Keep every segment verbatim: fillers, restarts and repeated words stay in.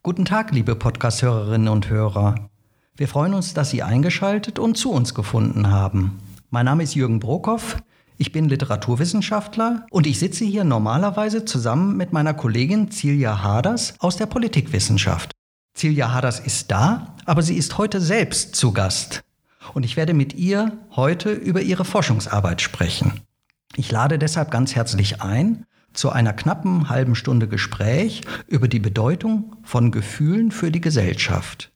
Guten Tag, liebe Podcast-Hörerinnen und Hörer. Wir freuen uns, dass Sie eingeschaltet und zu uns gefunden haben. Mein Name ist Jürgen Brockhoff, ich bin Literaturwissenschaftler und ich sitze hier normalerweise zusammen mit meiner Kollegin Silja Haders aus der Politikwissenschaft. Silja Haders ist da, aber sie ist heute selbst zu Gast. Und ich werde mit ihr heute über ihre Forschungsarbeit sprechen. Ich lade deshalb ganz herzlich ein zu einer knappen halben Stunde Gespräch über die Bedeutung von Gefühlen für die Gesellschaft.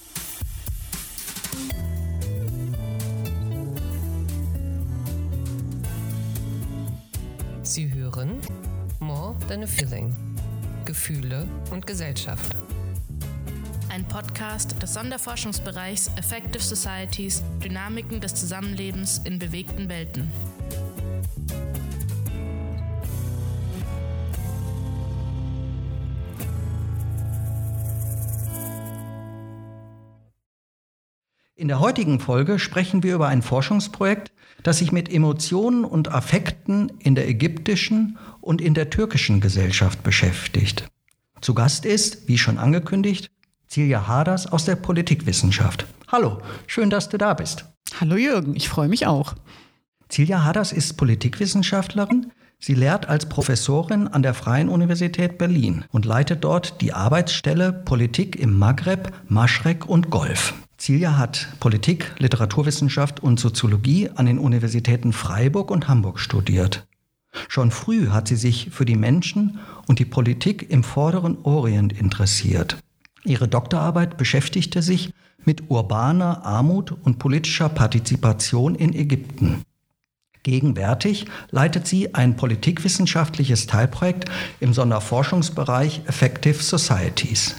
Sie hören More Than a Feeling. Gefühle und Gesellschaft. Ein Podcast des Sonderforschungsbereichs Affective Societies, Dynamiken des Zusammenlebens in bewegten Welten. In der heutigen Folge sprechen wir über ein Forschungsprojekt, das sich mit Emotionen und Affekten in der ägyptischen und in der türkischen Gesellschaft beschäftigt. Zu Gast ist, wie schon angekündigt, Silja Haders aus der Politikwissenschaft. Hallo, schön, dass du da bist. Hallo Jürgen, ich freue mich auch. Silja Haders ist Politikwissenschaftlerin. Sie lehrt als Professorin an der Freien Universität Berlin und leitet dort die Arbeitsstelle Politik im Maghreb, Maschrek und Golf. Silja hat Politik, Literaturwissenschaft und Soziologie an den Universitäten Freiburg und Hamburg studiert. Schon früh hat sie sich für die Menschen und die Politik im Vorderen Orient interessiert. Ihre Doktorarbeit beschäftigte sich mit urbaner Armut und politischer Partizipation in Ägypten. Gegenwärtig leitet sie ein politikwissenschaftliches Teilprojekt im Sonderforschungsbereich Affective Societies.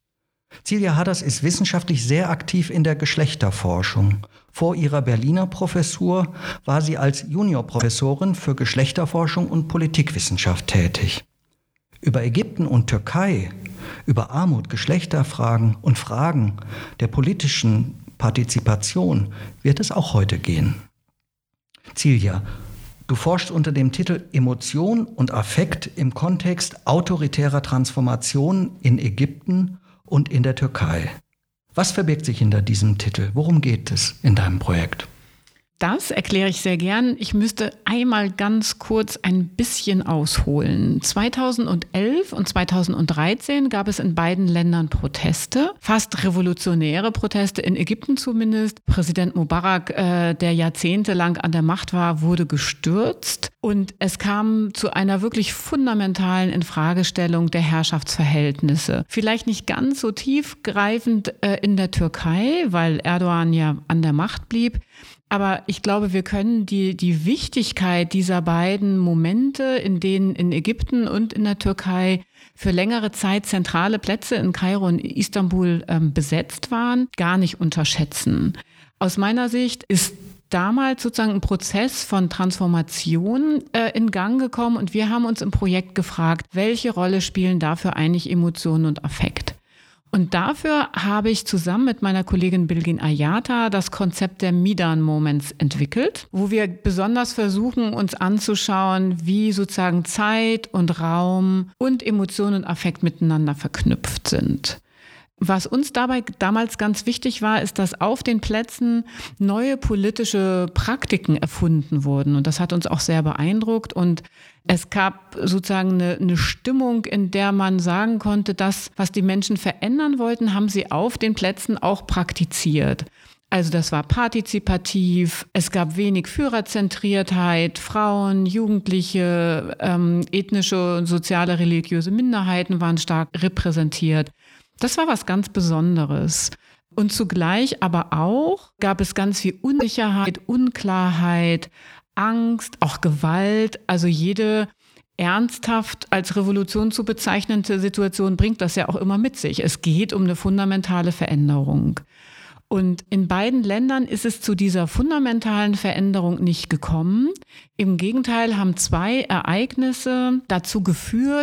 Silja Haders ist wissenschaftlich sehr aktiv in der Geschlechterforschung. Vor ihrer Berliner Professur war sie als Juniorprofessorin für Geschlechterforschung und Politikwissenschaft tätig. Über Ägypten und Türkei, über Armut, Geschlechterfragen und Fragen der politischen Partizipation wird es auch heute gehen. Silja, du forschst unter dem Titel Emotion und Affekt im Kontext autoritärer Transformation in Ägypten und in der Türkei. Was verbirgt sich hinter diesem Titel? Worum geht es in deinem Projekt? Das erkläre ich sehr gern. Ich müsste einmal ganz kurz ein bisschen ausholen. zweitausendelf und zweitausenddreizehn gab es in beiden Ländern Proteste, fast revolutionäre Proteste, in Ägypten zumindest. Präsident Mubarak, äh, der jahrzehntelang an der Macht war, wurde gestürzt. Und es kam zu einer wirklich fundamentalen Infragestellung der Herrschaftsverhältnisse. Vielleicht nicht ganz so tiefgreifend äh, in der Türkei, weil Erdogan ja an der Macht blieb. Aber ich glaube, wir können die, die Wichtigkeit dieser beiden Momente, in denen in Ägypten und in der Türkei für längere Zeit zentrale Plätze in Kairo und Istanbul ähm, besetzt waren, gar nicht unterschätzen. Aus meiner Sicht ist damals sozusagen ein Prozess von Transformation äh, in Gang gekommen und wir haben uns im Projekt gefragt, welche Rolle spielen dafür eigentlich Emotionen und Affekt? Und dafür habe ich zusammen mit meiner Kollegin Bilgin Ayata das Konzept der Midan Moments entwickelt, wo wir besonders versuchen, uns anzuschauen, wie sozusagen Zeit und Raum und Emotion und Affekt miteinander verknüpft sind. Was uns dabei damals ganz wichtig war, ist, dass auf den Plätzen neue politische Praktiken erfunden wurden. Und das hat uns auch sehr beeindruckt. Und es gab sozusagen eine, eine Stimmung, in der man sagen konnte, das, was die Menschen verändern wollten, haben sie auf den Plätzen auch praktiziert. Also das war partizipativ, es gab wenig Führerzentriertheit, Frauen, Jugendliche, ähm, ethnische und soziale, religiöse Minderheiten waren stark repräsentiert. Das war was ganz Besonderes. Und zugleich aber auch gab es ganz viel Unsicherheit, Unklarheit, Angst, auch Gewalt. Also jede ernsthaft als Revolution zu bezeichnende Situation bringt das ja auch immer mit sich. Es geht um eine fundamentale Veränderung. Und in beiden Ländern ist es zu dieser fundamentalen Veränderung nicht gekommen. Im Gegenteil haben zwei Ereignisse dazu geführt,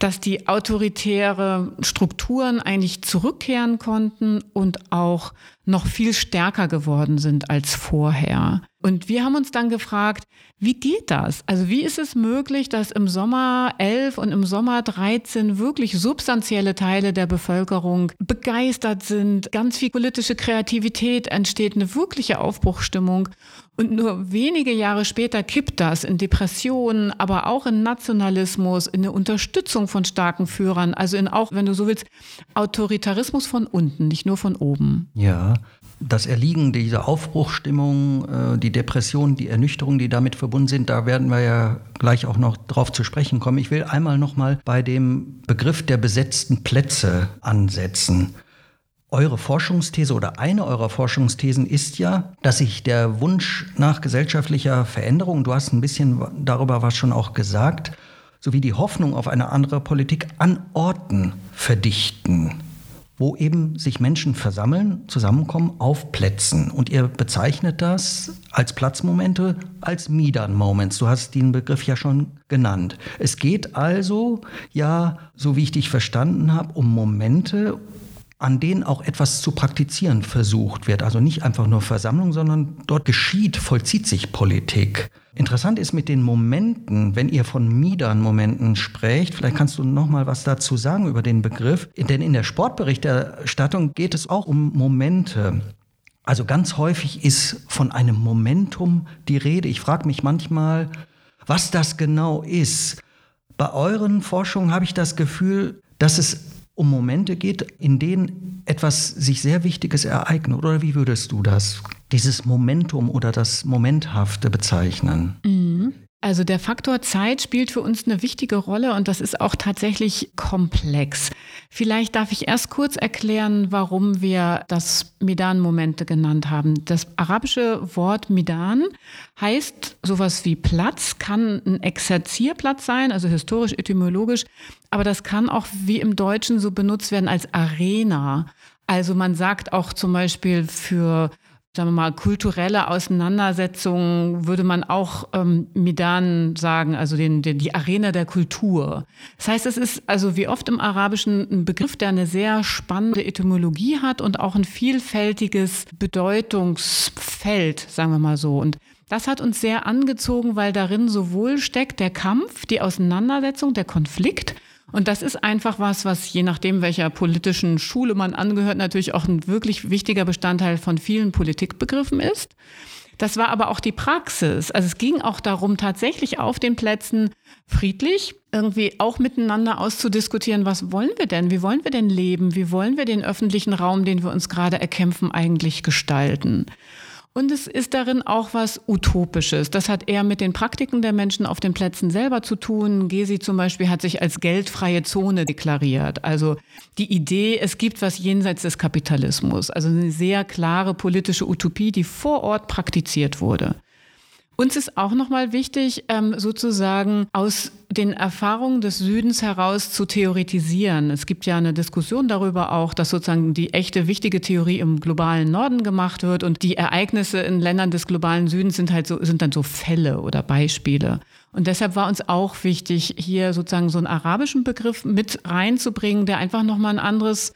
dass die autoritäre Strukturen eigentlich zurückkehren konnten und auch noch viel stärker geworden sind als vorher. Und wir haben uns dann gefragt, wie geht das? Also wie ist es möglich, dass im Sommer elf und im Sommer dreizehn wirklich substanzielle Teile der Bevölkerung begeistert sind, ganz viel politische Kreativität entsteht, eine wirkliche Aufbruchsstimmung. Und nur wenige Jahre später kippt das in Depressionen, aber auch in Nationalismus, in eine Unterstützung von starken Führern, also in auch, wenn du so willst, Autoritarismus von unten, nicht nur von oben. Ja, das Erliegen dieser Aufbruchsstimmung, die Depression, die Ernüchterung, die damit verbunden sind, da werden wir ja gleich auch noch drauf zu sprechen kommen. Ich will einmal noch mal bei dem Begriff der besetzten Plätze ansetzen. Eure Forschungsthese oder eine eurer Forschungsthesen ist ja, dass sich der Wunsch nach gesellschaftlicher Veränderung, du hast ein bisschen darüber was schon auch gesagt, sowie die Hoffnung auf eine andere Politik an Orten verdichten, wo eben sich Menschen versammeln, zusammenkommen auf Plätzen. Und ihr bezeichnet das als Platzmomente, als Midan-Moments. Du hast den Begriff ja schon genannt. Es geht also, ja, so wie ich dich verstanden habe, um Momente, an denen auch etwas zu praktizieren versucht wird. Also nicht einfach nur Versammlung, sondern dort geschieht, vollzieht sich Politik. Interessant ist mit den Momenten, wenn ihr von Midan-Momenten sprecht, vielleicht kannst du noch mal was dazu sagen über den Begriff, denn in der Sportberichterstattung geht es auch um Momente. Also ganz häufig ist von einem Momentum die Rede. Ich frage mich manchmal, was das genau ist. Bei euren Forschungen habe ich das Gefühl, dass es um Momente geht, in denen etwas sich sehr Wichtiges ereignet. Oder wie würdest du das, dieses Momentum oder das Momenthafte bezeichnen? Mhm. Also der Faktor Zeit spielt für uns eine wichtige Rolle und das ist auch tatsächlich komplex. Vielleicht darf ich erst kurz erklären, warum wir das Midan-Momente genannt haben. Das arabische Wort Midan heißt sowas wie Platz, kann ein Exerzierplatz sein, also historisch, etymologisch, aber das kann auch wie im Deutschen so benutzt werden als Arena. Also man sagt auch zum Beispiel für, sagen wir mal, kulturelle Auseinandersetzungen würde man auch ähm, Midan sagen, also den, den, die Arena der Kultur. Das heißt, es ist also wie oft im Arabischen ein Begriff, der eine sehr spannende Etymologie hat und auch ein vielfältiges Bedeutungsfeld, sagen wir mal so. Und das hat uns sehr angezogen, weil darin sowohl steckt der Kampf, die Auseinandersetzung, der Konflikt. Und das ist einfach was, was je nachdem, welcher politischen Schule man angehört, natürlich auch ein wirklich wichtiger Bestandteil von vielen Politikbegriffen ist. Das war aber auch die Praxis. Also es ging auch darum, tatsächlich auf den Plätzen friedlich irgendwie auch miteinander auszudiskutieren, was wollen wir denn? Wie wollen wir denn leben? Wie wollen wir den öffentlichen Raum, den wir uns gerade erkämpfen, eigentlich gestalten? Und es ist darin auch was Utopisches. Das hat eher mit den Praktiken der Menschen auf den Plätzen selber zu tun. Gezi zum Beispiel hat sich als geldfreie Zone deklariert. Also die Idee, es gibt was jenseits des Kapitalismus. Also eine sehr klare politische Utopie, die vor Ort praktiziert wurde. Uns ist auch nochmal wichtig, sozusagen aus den Erfahrungen des Südens heraus zu theoretisieren. Es gibt ja eine Diskussion darüber auch, dass sozusagen die echte wichtige Theorie im globalen Norden gemacht wird und die Ereignisse in Ländern des globalen Südens sind halt so, sind dann so Fälle oder Beispiele. Und deshalb war uns auch wichtig, hier sozusagen so einen arabischen Begriff mit reinzubringen, der einfach nochmal ein anderes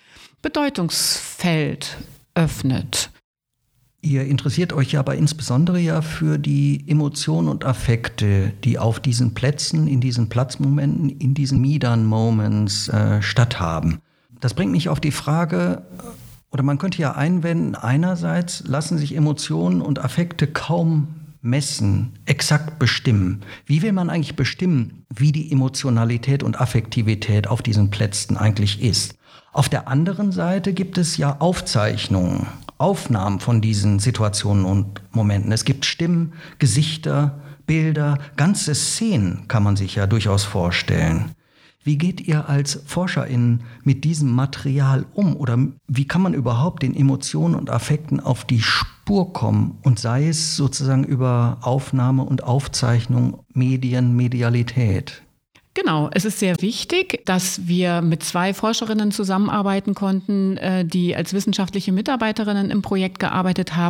Bedeutungsfeld öffnet. Ihr interessiert euch ja aber insbesondere ja für die Emotionen und Affekte, die auf diesen Plätzen, in diesen Platzmomenten, in diesen Midan-Moments äh, statthaben. Das bringt mich auf die Frage, oder man könnte ja einwenden, einerseits lassen sich Emotionen und Affekte kaum messen, exakt bestimmen. Wie will man eigentlich bestimmen, wie die Emotionalität und Affektivität auf diesen Plätzen eigentlich ist? Auf der anderen Seite gibt es ja Aufzeichnungen, Aufnahmen von diesen Situationen und Momenten. Es gibt Stimmen, Gesichter, Bilder, ganze Szenen kann man sich ja durchaus vorstellen. Wie geht ihr als ForscherInnen mit diesem Material um? Oder wie kann man überhaupt den Emotionen und Affekten auf die Spur kommen? Und sei es sozusagen über Aufnahme und Aufzeichnung, Medien, Medialität? Genau, es ist sehr wichtig, dass wir mit zwei Forscherinnen zusammenarbeiten konnten, die als wissenschaftliche Mitarbeiterinnen im Projekt gearbeitet haben.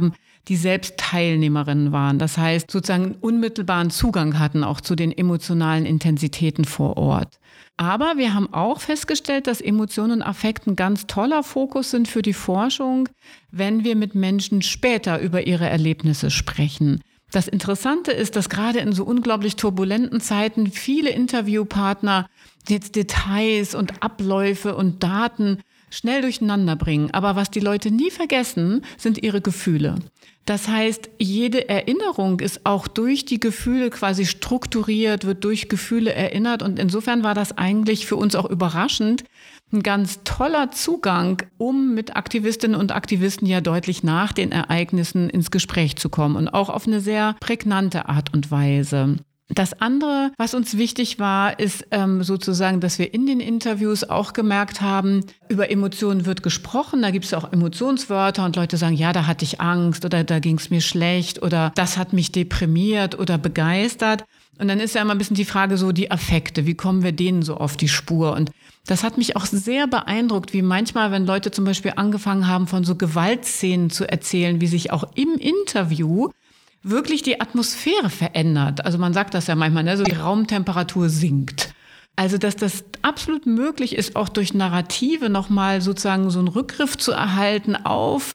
die selbst Teilnehmerinnen waren. Das heißt, sozusagen unmittelbaren Zugang hatten auch zu den emotionalen Intensitäten vor Ort. Aber wir haben auch festgestellt, dass Emotionen und Affekt ein ganz toller Fokus sind für die Forschung, wenn wir mit Menschen später über ihre Erlebnisse sprechen. Das Interessante ist, dass gerade in so unglaublich turbulenten Zeiten viele Interviewpartner jetzt Details und Abläufe und Daten schnell durcheinander bringen. Aber was die Leute nie vergessen, sind ihre Gefühle. Das heißt, jede Erinnerung ist auch durch die Gefühle quasi strukturiert, wird durch Gefühle erinnert. Und insofern war das eigentlich für uns auch überraschend, ein ganz toller Zugang, um mit Aktivistinnen und Aktivisten ja deutlich nach den Ereignissen ins Gespräch zu kommen und auch auf eine sehr prägnante Art und Weise. Das andere, was uns wichtig war, ist ähm, sozusagen, dass wir in den Interviews auch gemerkt haben, über Emotionen wird gesprochen, da gibt es auch Emotionswörter und Leute sagen, ja, da hatte ich Angst oder da ging es mir schlecht oder das hat mich deprimiert oder begeistert. Und dann ist ja immer ein bisschen die Frage so, die Affekte, wie kommen wir denen so auf die Spur? Und das hat mich auch sehr beeindruckt, wie manchmal, wenn Leute zum Beispiel angefangen haben, von so Gewaltszenen zu erzählen, wie sich auch im Interview wirklich die Atmosphäre verändert. Also man sagt das ja manchmal, ne? So die Raumtemperatur sinkt. Also dass das absolut möglich ist, auch durch Narrative nochmal sozusagen so einen Rückgriff zu erhalten auf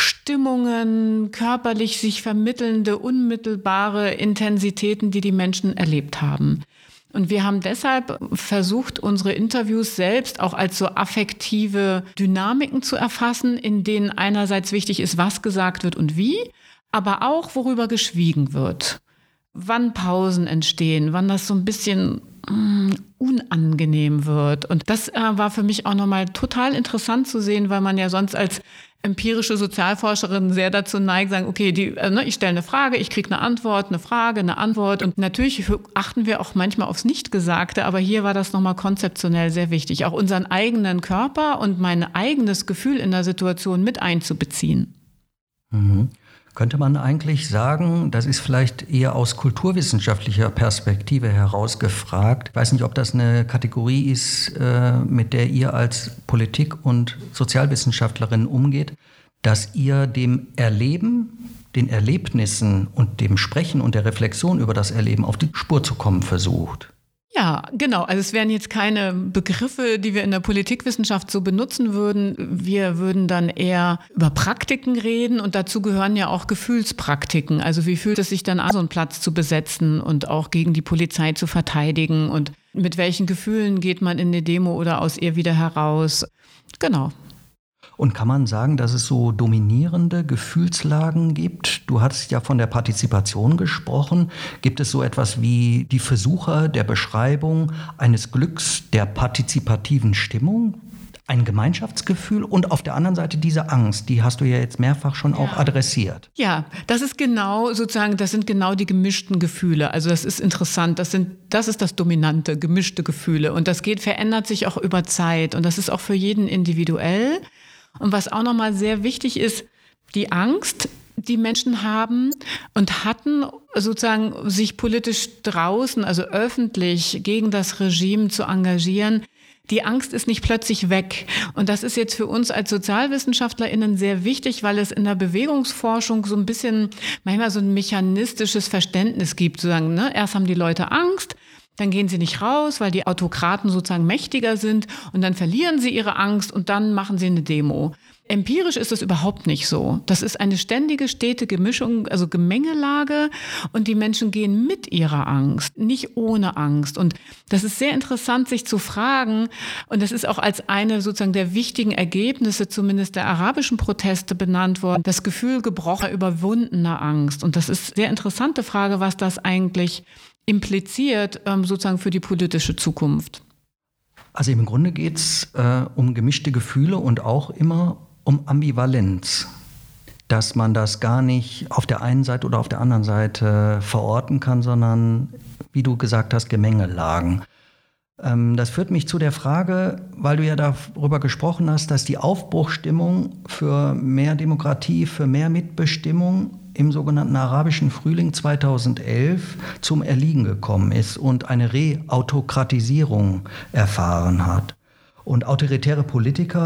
Stimmungen, körperlich sich vermittelnde, unmittelbare Intensitäten, die die Menschen erlebt haben. Und wir haben deshalb versucht, unsere Interviews selbst auch als so affektive Dynamiken zu erfassen, in denen einerseits wichtig ist, was gesagt wird und wie, aber auch, worüber geschwiegen wird. Wann Pausen entstehen, wann das so ein bisschen mm, unangenehm wird. Und das äh, war für mich auch nochmal total interessant zu sehen, weil man ja sonst als empirische Sozialforscherin sehr dazu neigt, sagen, okay, die, äh, ne, ich stelle eine Frage, ich kriege eine Antwort, eine Frage, eine Antwort. Und natürlich achten wir auch manchmal aufs Nichtgesagte, aber hier war das nochmal konzeptionell sehr wichtig, auch unseren eigenen Körper und mein eigenes Gefühl in der Situation mit einzubeziehen. Mhm. Könnte man eigentlich sagen, das ist vielleicht eher aus kulturwissenschaftlicher Perspektive heraus gefragt. Ich weiß nicht, ob das eine Kategorie ist, mit der ihr als Politik- und Sozialwissenschaftlerin umgeht, dass ihr dem Erleben, den Erlebnissen und dem Sprechen und der Reflexion über das Erleben auf die Spur zu kommen versucht. Ja, genau. Also es wären jetzt keine Begriffe, die wir in der Politikwissenschaft so benutzen würden. Wir würden dann eher über Praktiken reden und dazu gehören ja auch Gefühlspraktiken. Also wie fühlt es sich dann an, so einen Platz zu besetzen und auch gegen die Polizei zu verteidigen und mit welchen Gefühlen geht man in eine Demo oder aus ihr wieder heraus? Genau. Und kann man sagen, dass es so dominierende Gefühlslagen gibt? Du hast ja von der Partizipation gesprochen. Gibt es so etwas wie die Versuche der Beschreibung eines Glücks der partizipativen Stimmung? Ein Gemeinschaftsgefühl und auf der anderen Seite diese Angst, die hast du ja jetzt mehrfach schon auch ja. adressiert. Ja, das ist genau sozusagen, das sind genau die gemischten Gefühle. Also das ist interessant, das sind, das ist das dominante, gemischte Gefühle. Und das geht, verändert sich auch über Zeit und das ist auch für jeden individuell. Und was auch nochmal sehr wichtig ist, die Angst, die Menschen haben und hatten, sozusagen sich politisch draußen, also öffentlich gegen das Regime zu engagieren, die Angst ist nicht plötzlich weg. Und das ist jetzt für uns als SozialwissenschaftlerInnen sehr wichtig, weil es in der Bewegungsforschung so ein bisschen manchmal so ein mechanistisches Verständnis gibt, sozusagen, ne? Erst haben die Leute Angst, dann gehen sie nicht raus, weil die Autokraten sozusagen mächtiger sind und dann verlieren sie ihre Angst und dann machen sie eine Demo. Empirisch ist das überhaupt nicht so. Das ist eine ständige, stetige Mischung, also Gemengelage und die Menschen gehen mit ihrer Angst, nicht ohne Angst. Und das ist sehr interessant, sich zu fragen und das ist auch als eine sozusagen der wichtigen Ergebnisse zumindest der arabischen Proteste benannt worden, das Gefühl gebrochener, überwundener Angst. Und das ist eine sehr interessante Frage, was das eigentlich impliziert, sozusagen für die politische Zukunft. Also im Grunde geht es äh, um gemischte Gefühle und auch immer um Ambivalenz, dass man das gar nicht auf der einen Seite oder auf der anderen Seite verorten kann, sondern, wie du gesagt hast, Gemengelagen. Ähm, das führt mich zu der Frage, weil du ja darüber gesprochen hast, dass die Aufbruchstimmung für mehr Demokratie, für mehr Mitbestimmung im sogenannten arabischen Frühling zweitausendelf zum Erliegen gekommen ist und eine Reautokratisierung erfahren hat. Und autoritäre Politiker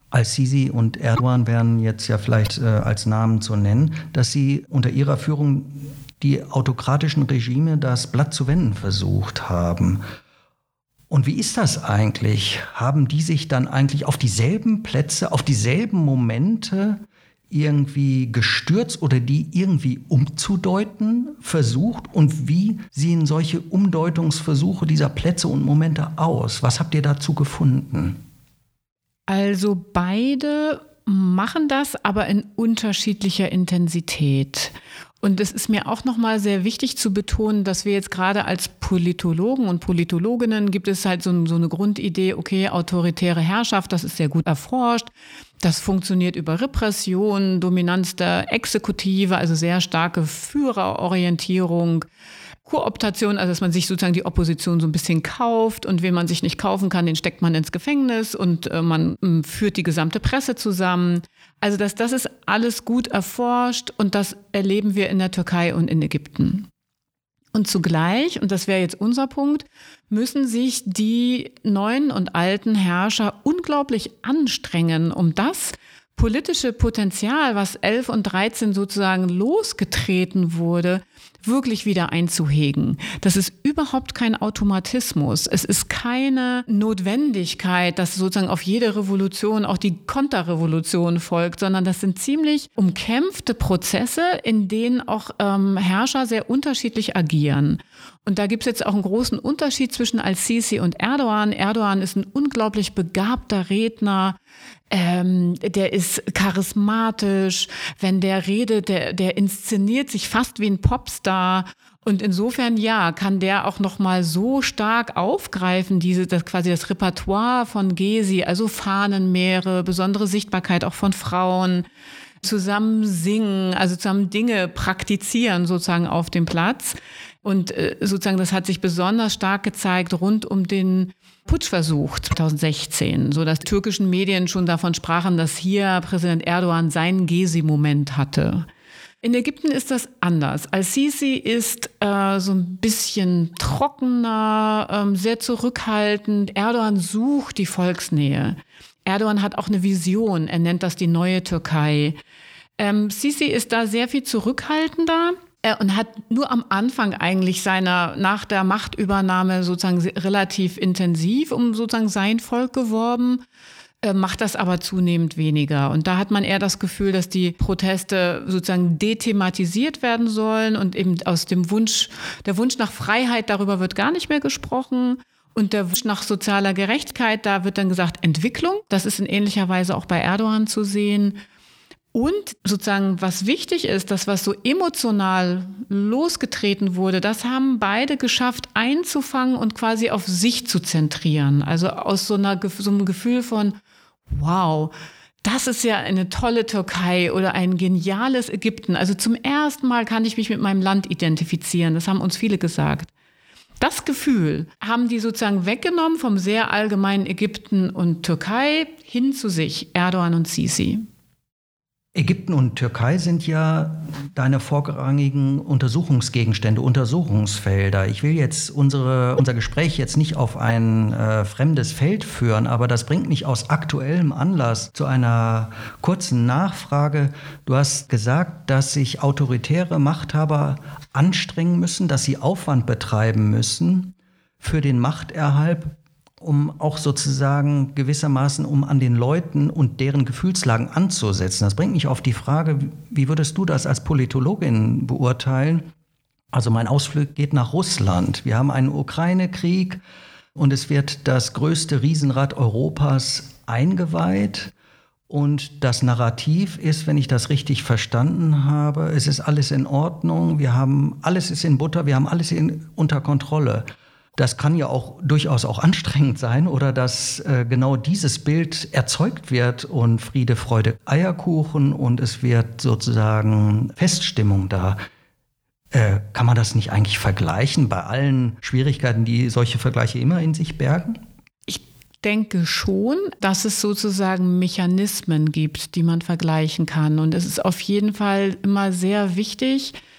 Al-Sisi und Erdogan wären jetzt ja vielleicht äh, als Namen zu nennen, dass sie unter ihrer Führung die autokratischen Regime das Blatt zu wenden versucht haben. Und wie ist das eigentlich? Haben die sich dann eigentlich auf dieselben Plätze, auf dieselben Momente irgendwie gestürzt oder die irgendwie umzudeuten versucht? Und wie sehen solche Umdeutungsversuche dieser Plätze und Momente aus? Was habt ihr dazu gefunden? Also beide machen das, aber in unterschiedlicher Intensität. Und es ist mir auch nochmal sehr wichtig zu betonen, dass wir jetzt gerade als Politologen und Politologinnen gibt es halt so, so eine Grundidee, okay, autoritäre Herrschaft, das ist sehr gut erforscht. Das funktioniert über Repression, Dominanz der Exekutive, also sehr starke Führerorientierung. Kooptation, also dass man sich sozusagen die Opposition so ein bisschen kauft und wen man sich nicht kaufen kann, den steckt man ins Gefängnis und äh, man äh, führt die gesamte Presse zusammen. Also das, das ist alles gut erforscht und das erleben wir in der Türkei und in Ägypten. Und zugleich, und das wäre jetzt unser Punkt, müssen sich die neuen und alten Herrscher unglaublich anstrengen, um das politische Potenzial, was elf und dreizehn sozusagen losgetreten wurde, wirklich wieder einzuhegen. Das ist überhaupt kein Automatismus. Es ist keine Notwendigkeit, dass sozusagen auf jede Revolution auch die Konterrevolution folgt, sondern das sind ziemlich umkämpfte Prozesse, in denen auch ähm, Herrscher sehr unterschiedlich agieren. Und da gibt es jetzt auch einen großen Unterschied zwischen Al-Sisi und Erdogan. Erdogan ist ein unglaublich begabter Redner, ähm, der ist charismatisch, wenn der redet, der, der inszeniert sich fast wie ein Popstar. Und insofern, ja, kann der auch nochmal so stark aufgreifen, diese, das quasi das Repertoire von Gezi, also Fahnenmeere, besondere Sichtbarkeit auch von Frauen, zusammen singen, also zusammen Dinge praktizieren sozusagen auf dem Platz. Und äh, sozusagen, das hat sich besonders stark gezeigt rund um den Putschversuch zweitausendsechzehn, so dass türkischen Medien schon davon sprachen, dass hier Präsident Erdogan seinen Gezi-Moment hatte. In Ägypten ist das anders. Al-Sisi ist äh, so ein bisschen trockener, ähm, sehr zurückhaltend. Erdogan sucht die Volksnähe. Erdogan hat auch eine Vision. Er nennt das die neue Türkei. Ähm, Sisi ist da sehr viel zurückhaltender. Und hat nur am Anfang eigentlich seiner, nach der Machtübernahme sozusagen relativ intensiv um sozusagen sein Volk geworben, äh, macht das aber zunehmend weniger. Und da hat man eher das Gefühl, dass die Proteste sozusagen dethematisiert werden sollen und eben aus dem Wunsch, der Wunsch nach Freiheit, darüber wird gar nicht mehr gesprochen. Und der Wunsch nach sozialer Gerechtigkeit, da wird dann gesagt Entwicklung. Das ist in ähnlicher Weise auch bei Erdogan zu sehen. Und sozusagen, was wichtig ist, das, was so emotional losgetreten wurde, das haben beide geschafft einzufangen und quasi auf sich zu zentrieren. Also aus so, einer, so einem Gefühl von, wow, das ist ja eine tolle Türkei oder ein geniales Ägypten. Also zum ersten Mal kann ich mich mit meinem Land identifizieren. Das haben uns viele gesagt. Das Gefühl haben die sozusagen weggenommen vom sehr allgemeinen Ägypten und Türkei hin zu sich, Erdogan und Sisi. Ägypten und Türkei sind ja deine vorrangigen Untersuchungsgegenstände, Untersuchungsfelder. Ich will jetzt unsere, unser Gespräch jetzt nicht auf ein äh, fremdes Feld führen, aber das bringt mich aus aktuellem Anlass zu einer kurzen Nachfrage. Du hast gesagt, dass sich autoritäre Machthaber anstrengen müssen, dass sie Aufwand betreiben müssen für den Machterhalt, um auch sozusagen gewissermaßen, um an den Leuten und deren Gefühlslagen anzusetzen. Das bringt mich auf die Frage, wie würdest du das als Politologin beurteilen? Also mein Ausflug geht nach Russland. Wir haben einen Ukraine-Krieg und es wird das größte Riesenrad Europas eingeweiht. Und das Narrativ ist, wenn ich das richtig verstanden habe, es ist alles in Ordnung, wir haben, alles ist in Butter, wir haben alles in, unter Kontrolle. Das kann ja auch durchaus auch anstrengend sein oder dass äh, genau dieses Bild erzeugt wird und Friede, Freude, Eierkuchen und es wird sozusagen Feststimmung da. Äh, kann man das nicht eigentlich vergleichen bei allen Schwierigkeiten, die solche Vergleiche immer in sich bergen? Ich denke schon, dass es sozusagen Mechanismen gibt, die man vergleichen kann. Und es ist auf jeden Fall immer sehr wichtig,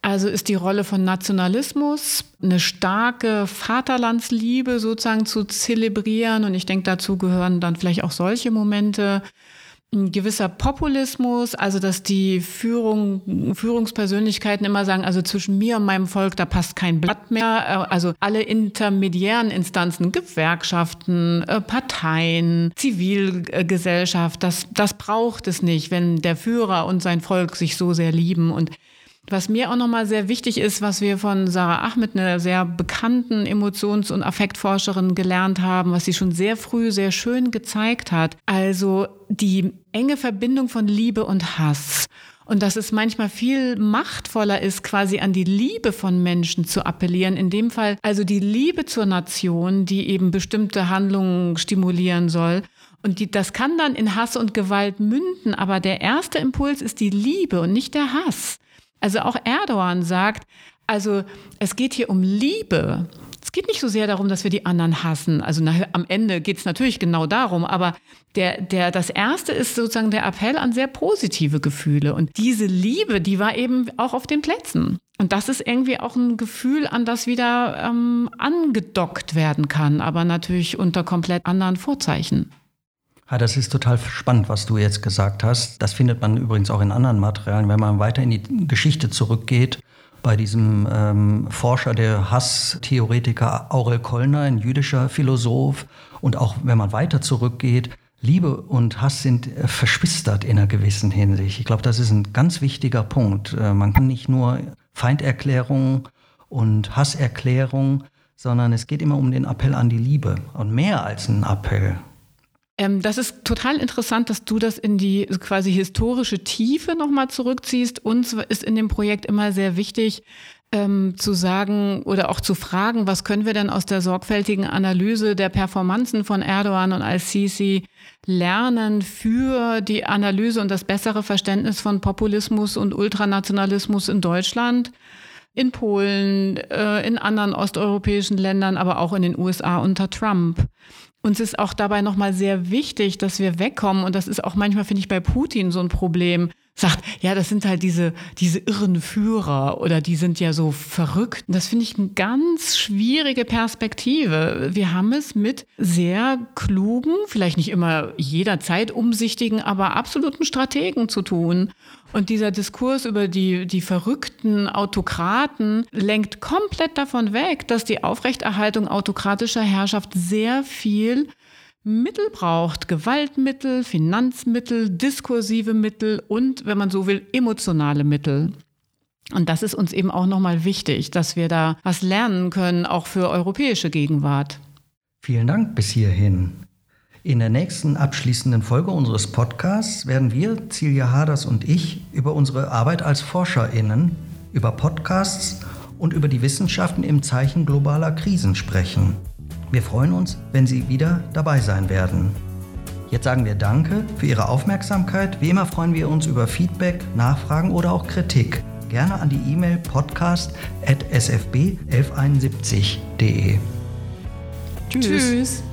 Also ist die Rolle von Nationalismus, eine starke Vaterlandsliebe sozusagen zu zelebrieren. Und ich denke, dazu gehören dann vielleicht auch solche Momente. Ein gewisser Populismus, also dass die Führung, Führungspersönlichkeiten immer sagen, also zwischen mir und meinem Volk, da passt kein Blatt mehr. Also alle intermediären Instanzen, Gewerkschaften, Parteien, Zivilgesellschaft, das, das braucht es nicht, wenn der Führer und sein Volk sich so sehr lieben. Und was mir auch nochmal sehr wichtig ist, was wir von Sara Ahmed, einer sehr bekannten Emotions- und Affektforscherin, gelernt haben, was sie schon sehr früh sehr schön gezeigt hat. Also die enge Verbindung von Liebe und Hass. Und dass es manchmal viel machtvoller ist, quasi an die Liebe von Menschen zu appellieren. In dem Fall also die Liebe zur Nation, die eben bestimmte Handlungen stimulieren soll. Und die, das kann dann in Hass und Gewalt münden. Aber der erste Impuls ist die Liebe und nicht der Hass. Also auch Erdogan sagt, also es geht hier um Liebe. Es geht nicht so sehr darum, dass wir die anderen hassen. Also na, am Ende geht es natürlich genau darum, aber der, der, das Erste ist sozusagen der Appell an sehr positive Gefühle. Und diese Liebe, die war eben auch auf den Plätzen. Und das ist irgendwie auch ein Gefühl, an das wieder ähm, angedockt werden kann, aber natürlich unter komplett anderen Vorzeichen. Ja, das ist total spannend, was du jetzt gesagt hast. Das findet man übrigens auch in anderen Materialien, wenn man weiter in die Geschichte zurückgeht. Bei diesem ähm, Forscher, der Hasstheoretiker Aurel Kollner, ein jüdischer Philosoph. Und auch wenn man weiter zurückgeht, Liebe und Hass sind äh, verschwistert in einer gewissen Hinsicht. Ich glaube, das ist ein ganz wichtiger Punkt. Äh, man kann nicht nur Feinderklärung und Hasserklärung, sondern es geht immer um den Appell an die Liebe. Und mehr als ein Appell. Ähm, das ist total interessant, dass du das in die quasi historische Tiefe nochmal zurückziehst. Uns ist in dem Projekt immer sehr wichtig, ähm, zu sagen oder auch zu fragen, was können wir denn aus der sorgfältigen Analyse der Performanzen von Erdogan und Al-Sisi lernen für die Analyse und das bessere Verständnis von Populismus und Ultranationalismus in Deutschland, in Polen, äh, in anderen osteuropäischen Ländern, aber auch in den U S A unter Trump. Uns ist auch dabei nochmal sehr wichtig, dass wir wegkommen, und das ist auch manchmal, finde ich, bei Putin so ein Problem, sagt, ja, das sind halt diese, diese irren Führer oder die sind ja so verrückt. Das finde ich eine ganz schwierige Perspektive. Wir haben es mit sehr klugen, vielleicht nicht immer jederzeit umsichtigen, aber absoluten Strategen zu tun. Und dieser Diskurs über die, die verrückten Autokraten lenkt komplett davon weg, dass die Aufrechterhaltung autokratischer Herrschaft sehr viel Mittel braucht. Gewaltmittel, Finanzmittel, diskursive Mittel und, wenn man so will, emotionale Mittel. Und das ist uns eben auch nochmal wichtig, dass wir da was lernen können, auch für europäische Gegenwart. Vielen Dank bis hierhin. In der nächsten abschließenden Folge unseres Podcasts werden wir, Silja Haders und ich, über unsere Arbeit als ForscherInnen, über Podcasts und über die Wissenschaften im Zeichen globaler Krisen sprechen. Wir freuen uns, wenn Sie wieder dabei sein werden. Jetzt sagen wir Danke für Ihre Aufmerksamkeit. Wie immer freuen wir uns über Feedback, Nachfragen oder auch Kritik. Gerne an die E-Mail podcast at s f b elf einundsiebzig punkt d e. Tschüss. Tschüss.